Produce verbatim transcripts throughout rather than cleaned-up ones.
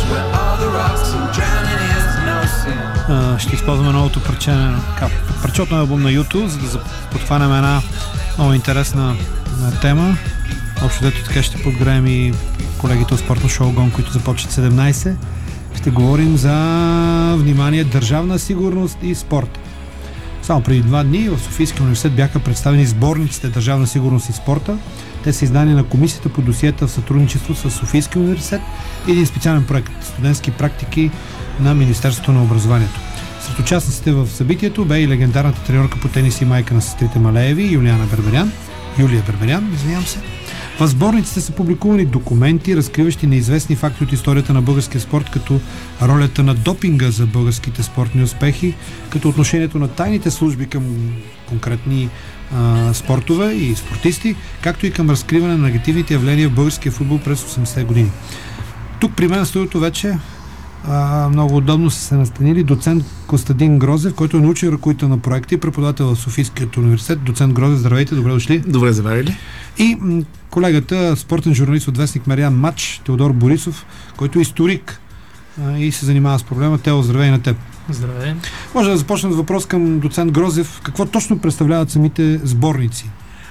Uh, ще използваме новото парче, парчето на албум на YouTube, за да подхванем една много интересна тема. Общо дето така ще подгреем и колегите от спортно шоу Гон, които започват седемнайсет. Ще говорим за, внимание, държавна сигурност и спорт. Само преди два дни в Софийския университет бяха представени сборниците Държавна сигурност и спорта. Те са издани на Комисията по досиета в сътрудничество с Софийския университет и един специален проект студентски практики на Министерството на образованието. Сред участниците в събитието бе и легендарната треньорка по тенис и майка на сестрите Малееви, Юлиана Берберян. Юлия Берберян, извинявам се. В сборниците са публикувани документи, разкриващи неизвестни факти от историята на българския спорт, като ролята на допинга за българските спортни успехи, като отношението на тайните служби към конкретни а, спортове и спортисти, както и към разкриване на негативните явления в българския футбол през осемдесетте години. Тук при мен в студиото вече а, много удобно са се настанили доцент Костадин Грозев, който е научен ръководител на проекти и преподавател в Софийският университет. Доцент Грозев, здравейте, добре дошли. Добре заварили. И м- колегата, спортен журналист от вестник Мариан Мач, Теодор Борисов, който е историк а, и се занимава с проблема. Тео, здравей на теб. Здравей. Може да започнем с въпрос към доцент Грозев. Какво точно представляват самите сборници?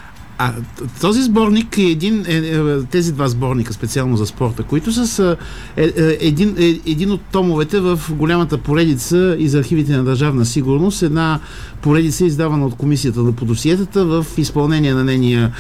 А, този сборник е един, е, е, тези два сборника специално за спорта, които са е, е, един, е, един от томовете в голямата поредица из архивите на Държавна сигурност, една поредица издавана от Комисията по досиетата в изпълнение на нейния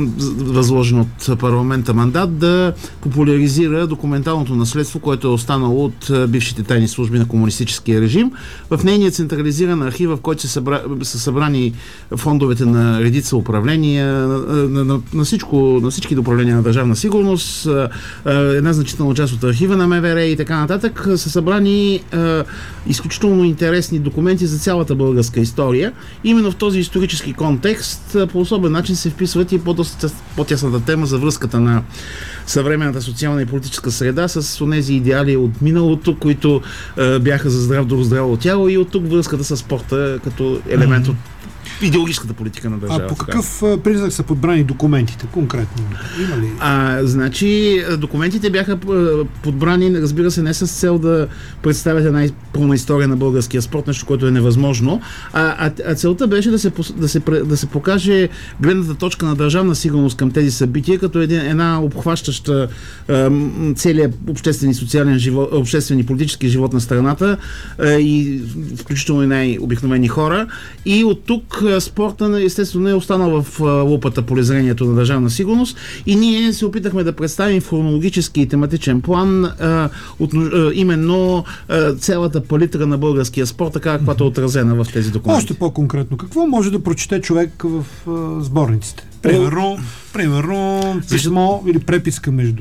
възложен от парламента мандат да популяризира документалното наследство, което е останало от бившите тайни служби на комунистическия режим. В нейния централизиран архив, в който са, събра, са събрани фондовете на редица управления, На, на, на, на, всичко, на всички управления на Държавна сигурност, една значителна част от архива на МВР и така нататък, са събрани е, изключително интересни документи за цялата българска история. Именно в този исторически контекст по особен начин се вписват и по-тясната тема за връзката на съвременната социална и политическа среда с онези идеали от миналото, които е, бяха за здрав дух, здраво тяло, и от тук връзката с спорта като елемент mm-hmm. от идеологическата политика на държавата. А по какъв признак са подбрани документите конкретно? Има ли? А, значи, документите бяха подбрани, разбира се, не с цел да представят една пълна история на българския спорт, нещо, което е невъзможно, а, а целта беше да се, да, се, да се покаже гледната точка на Държавна сигурност към тези събития, като един, една обхващаща а, целият обществен и социален живот, обществен и политически живот на страната, а, и включително и най-обикновени хора. И от тук спорта естествено е останал в лупата полезрението на Държавна сигурност и ние се опитахме да представим в хронологически и тематичен план а, от, а, именно а, цялата палитра на българския спорт, така каквато е отразена в тези документи. Още по-конкретно, какво може да прочете човек в а, сборниците? Примерно, примерно писмо или преписка между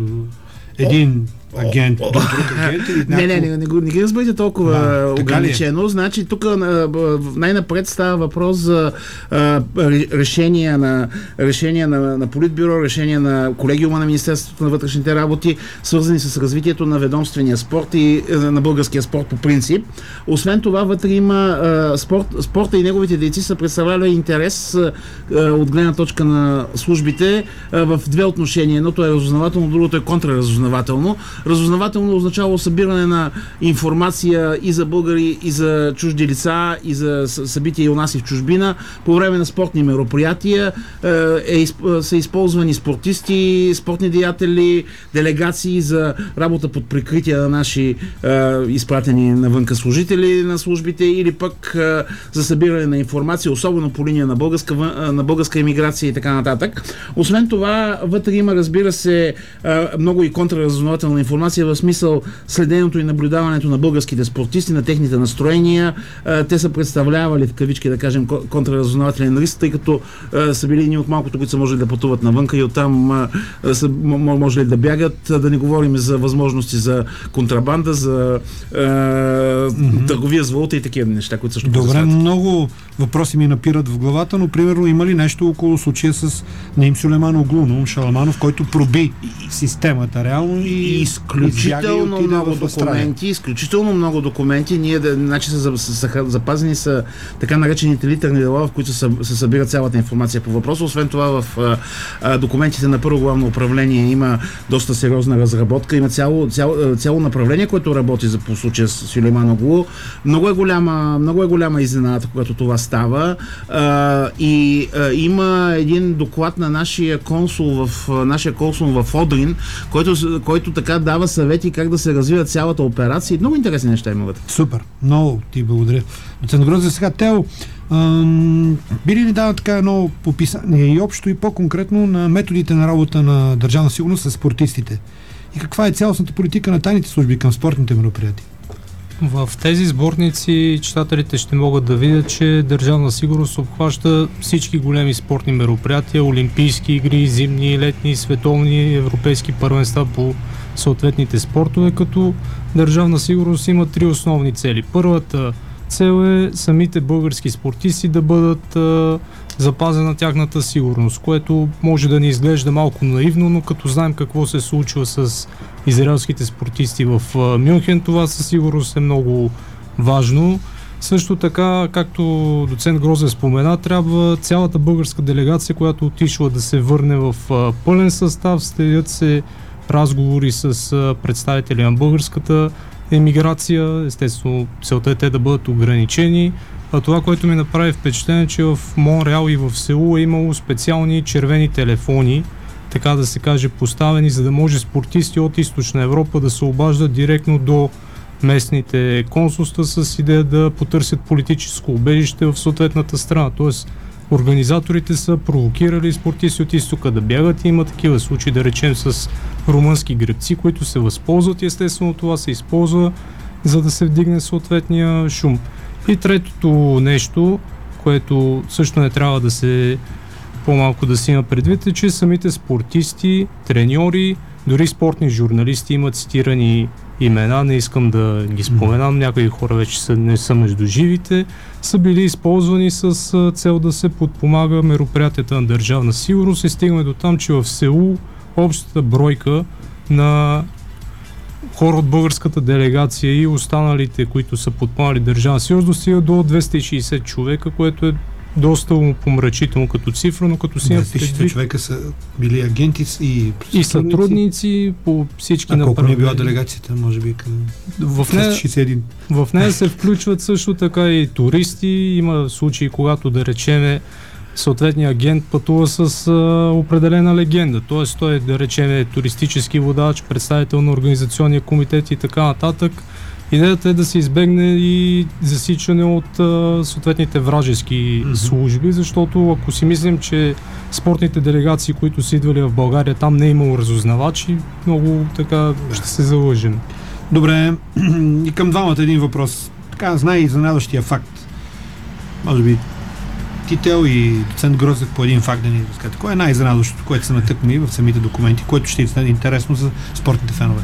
един агент, друг агент или някакво... Не, не, не, не, не ги разберете толкова да, ограничено. Значи тук най-напред става въпрос за а, решения на, решения на, на Политбюро, решения на колегиума на Министерството на вътрешните работи, свързани с развитието на ведомствения спорт и на българския спорт по принцип. Освен това, вътре има а, спорт, спорта и неговите дейци са представляли интерес а, от гледна точка на службите а, в две отношения. Едното е разузнавателно, другото е контраразузнавателно. Разузнавателно означава събиране на информация и за българи, и за чужди лица, и за събития и у нас и в чужбина. По време на спортни мероприятия е, е, са използвани спортисти, спортни деятели, делегации за работа под прикритие на наши е, изпратени навънка служители на службите, или пък е, за събиране на информация, особено по линия на българска, на българска емиграция и така нататък. Освен това, вътре има, разбира се, е, много и контраразузнавателна информация в смисъл следенето и наблюдаването на българските спортисти, на техните настроения. Те са представлявали, в кавички да кажем, контраразузнавателен риск, тъй като са били едни от малкото, които са можели да пътуват навънка и оттам са можели да бягат. Да не говорим за възможности за контрабанда, за е, mm-hmm. търговия с валута и такива неща, които също Добре, много въпроси ми напират в главата, но примерно има ли нещо около случая с Наим Сюлейман Оглу, Наум Шаламанов, който проби системата реално и... И изключително много документи, изключително много документи. Ние, да, значи, са, са, са, запазени са така наречените литерни дела, в които се, се събира цялата информация по въпроса. Освен това, в а, а, документите на Първо главно управление има доста сериозна разработка. Има цяло, цяло, цяло направление, което работи за по случая с Сюлейман Оглу. Много е голяма, много е голяма изненада, когато това става. А, и а, има един доклад на нашия консул в нашия консул в Одрин, който, който така дава съвети как да се развива цялата операция. Много интересни неща има вътре. Супер. Много ти благодаря. Доцент Грозев, сега Тео, ам, би ли ни дава така едно описание и общо и по-конкретно на методите на работа на Държавна сигурност с спортистите? И каква е цялостната политика на тайните служби към спортните мероприятия? В тези сборници читателите ще могат да видят, че Държавна сигурност обхваща всички големи спортни мероприятия, олимпийски игри, зимни, летни, световни, европейски първенства по съответните спортове, като Държавна сигурност има три основни цели. Първата цел е самите български спортисти да бъдат а, запазена тяхната сигурност, което може да ни изглежда малко наивно, но като знаем какво се случва с израелските спортисти в а, Мюнхен, това със сигурност е много важно. Също така, както доцент Грозев спомена, трябва цялата българска делегация, която отишла да се върне в а, пълен състав, следят се разговори с а, представители на българската емиграция. Естествено, целта е те да бъдат ограничени. А това, което ми направи впечатление, че в Монреал и в Сеул е имало специални червени телефони, така да се каже, поставени, за да може спортисти от Източна Европа да се обаждат директно до местните консулства с идея да потърсят политическо убежище в съответната страна. Тоест, организаторите са провокирали спортисти от изтока да бягат и има такива случаи, да речем, с румънски гребци, които се възползват и естествено това се използва, за да се вдигне съответния шум. И третото нещо, което също не трябва да се по-малко да си има предвид, е, че самите спортисти, треньори, дори спортни журналисти имат цитирани имена, не искам да ги споменам, някои хора вече са, не са между живите, са били използвани с цел да се подпомага мероприятията на Държавна сигурност и стигаме до там, че в Сеул общата бройка на хора от българската делегация и останалите, които са подпомагали Държавна сигурност, достига до двеста и шейсет човека, което е доста помрачително като цифра, но като си има предвид... двеста и шейсет човека са били агенти и сътрудници, и сътрудници по всички направления. А колко не била делегацията, може би към в нея, двеста и шейсет и един? В нея се включват също така и туристи. Има случаи, когато, да речеме, съответният агент пътува с а, определена легенда. Тоест той, да речеме, туристически водач, представител на организационния комитет и така нататък. Идеята е да се избегне и засичане от а, съответните вражески mm-hmm. служби, защото ако си мислим, че спортните делегации, които са идвали в България, там не е имало разузнавачи, много така да. ще се залъжем. Добре, и към двамата един въпрос. Така, знае и занадващия факт. Може би Тител и доцент Грозев по един факт да ни разкажете. Кое е най-изненадващото, което са натъкнали в самите документи, което ще е интересно за спортните фенове?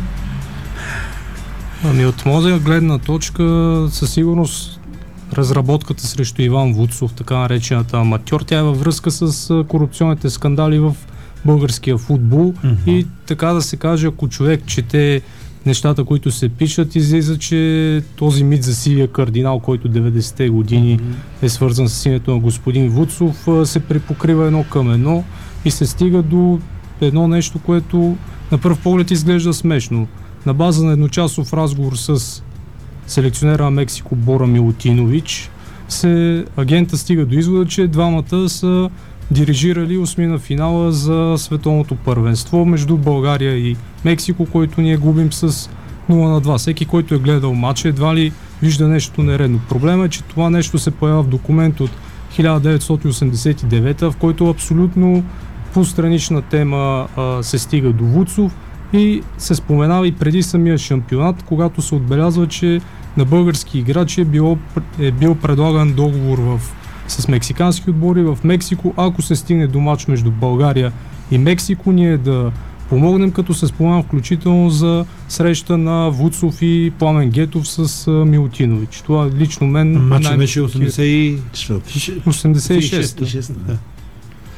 Ами от моя гледна точка със сигурност разработката срещу Иван Вуцов, така наречената аматьор, тя е във връзка с корупционните скандали в българския футбол mm-hmm. и така да се каже, ако човек чете нещата, които се пишат, излиза, че този мит за сивия кардинал, който деветдесетте години mm-hmm. е свързан с името на господин Вуцов, се припокрива едно към едно и се стига до едно нещо, което на пръв поглед изглежда смешно. На база на едночасов разговор с селекционера на Мексико Бора Милутинович, се агента стига до извода, че двамата са дирижирали осмина финала за световното първенство между България и Мексико, който ние губим с нула на два. Всеки, който е гледал матча, едва ли вижда нещо нередно. Проблема е, че това нещо се появява в документ от хиляда деветстотин осемдесет и девета, в който абсолютно по странична тема а, се стига до Вуцов и се споменава и преди самия шампионат, когато се отбелязва, че на български играчи е, било, е бил предлаган договор в, с мексикански отбори в Мексико. Ако се стигне до мач между България и Мексико, ние да помогнем, като се споменава включително за среща на Вуцов и Пламен Гетов с а, Милутинович. Това лично мен... Матчът беше осемдесет и шест. осемдесет и шест. Да.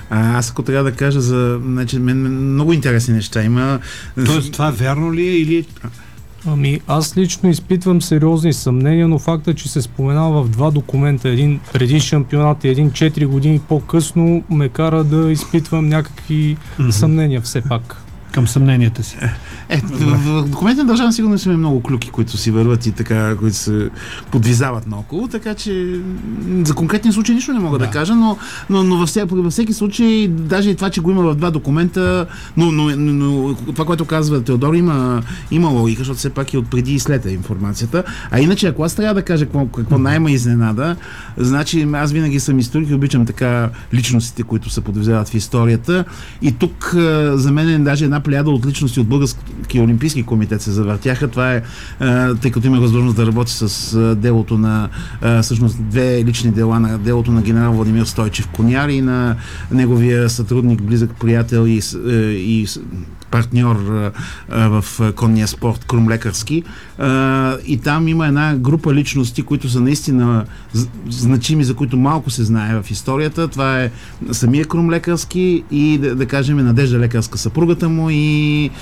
А, аз ако трябва да кажа за... Значи, мен много интересни неща има. Тоест, това вярно ли е или... Ами аз лично изпитвам сериозни съмнения, но факта, че се споменава в два документа, един преди шампионат и един четири години по-късно, ме кара да изпитвам някакви mm-hmm. съмнения все пак. Към съмненията си. Е, в, в документите на държавна сигурност има много клюки, които си върват и така, които се подвизават наоколо, така че за конкретни случаи нищо не мога да, да кажа, но, но, но във, всеки, във всеки случай, даже и това, че го има в два документа, но, но, но това, което казва Теодор, има, има логика, защото все пак е от преди и след е информацията. А иначе, ако аз трябва да кажа какво, какво най-ма изненада, значи аз винаги съм историк и обичам така личностите, които се подвизават в историята. И тук за мен е даже една плеяда от личности от Българския олимпийски комитет се завъртяха. Това е, тъй като има възможност да работи с делото на, всъщност две лични дела на делото на генерал Владимир Стойчев Коняр и на неговия сътрудник, близък приятел и, и партньор в конния спорт Крум Лекарски. И там има една група личности, които са наистина значими, за които малко се знае в историята. Това е самия Крум Лекарски и, да, да кажем, Надежда Лекарска, съпругата му, и е,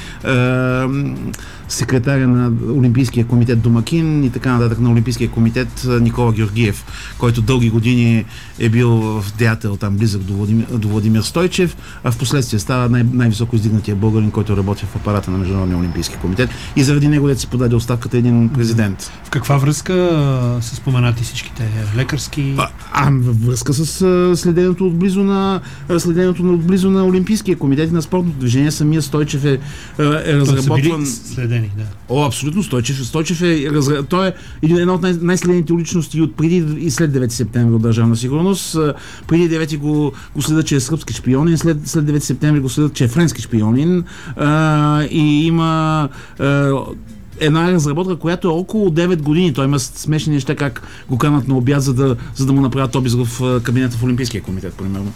секретаря на Олимпийския комитет Домакин и така нататък на Олимпийския комитет Никола Георгиев, който дълги години е бил в деятел там близък до Владимир, до Владимир Стойчев, а в последствие става най- най-високо издигнатия българин, който работи в апарата на Международния олимпийски комитет, и заради него да си подаде оставката един президент. В каква връзка са споменати всичките лекарски? А, а във връзка с а, следенето отблизо на следенето на отблизо на Олимпийския комитет и на спортното движение. Самия Стойчев е, е разработван. Следени, да. О, абсолютно. Стойчев, Стойчев е, разра... той е една от най- най-следените личности от преди и след девети септември от Държавна сигурност. Преди девети го, го следят, че е сръбски шпионин, след, след девети септември го следят, че е френски шпионин, а, и има а, една разработка, която е около девет години. Той има смешни неща, как го канат на обяд, за да, за да му направят обиск в кабинета в Олимпийския комитет, примерно.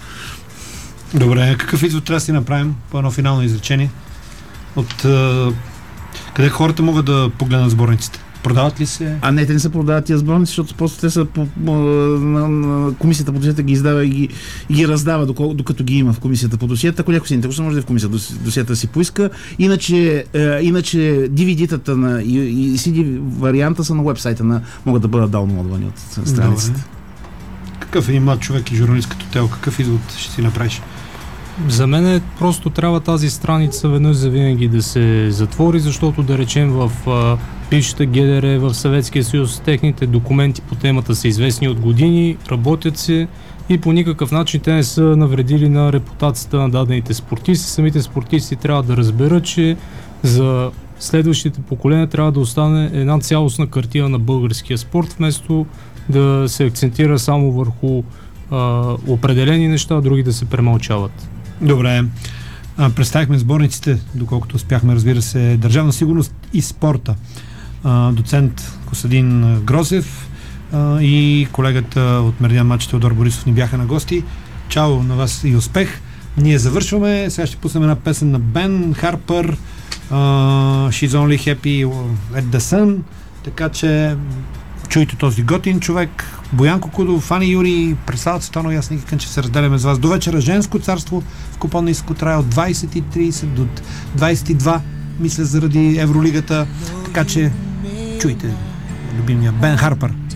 Добре, какъв извод трябва да си направим по едно финално изречение? От uh, къде хората могат да погледнат сборниците? Продават ли се? А не, те не се продават тия сборници, защото просто те са по, по, на, на комисията по досиета ги издава и ги, и ги раздава, докато, докато ги има в комисията по досиета. Ако някой си интересува, може да е в комисията досиета да си поиска. Иначе, е, иначе ди ви ди-тата на, и, и си ди варианта са на уебсайта, на, могат да бъдат даунлоадвани от страниците. Добре. Какъв е един млад човек и журналист като Тео? Какъв извод ще си направиш? За мен е, просто трябва тази страница веднъж за винаги да се затвори, защото, да речем, в а, бившата ГДР, в Съветския съюз, техните документи по темата са известни от години, работят се и по никакъв начин те не са навредили на репутацията на дадените спортисти. Самите спортисти трябва да разберат, че за следващите поколения трябва да остане една цялостна картина на българския спорт, вместо да се акцентира само върху а, определени неща, а други да се премълчават. Добре. А, представихме сборниците, доколкото успяхме, разбира се, Държавна сигурност и спорта. А, доцент Костадин Грозев а, и колегата от Меридиан Матч Теодор Борисов ни бяха на гости. Чао на вас и успех! Ние завършваме. Сега ще пуснем една песен на Бен Харпър, uh, She's Only Happy at the Sun, така че чуйте този готин човек. Боянко Кудов, Фани Юри, представят се Тоно и аз никакън, че се разделяме с вас. До вечера женско царство в Купониско трае от двайсет и трийсет до двайсет и два, мисля, заради Евролигата, така че чуйте любимия Бен Харпър.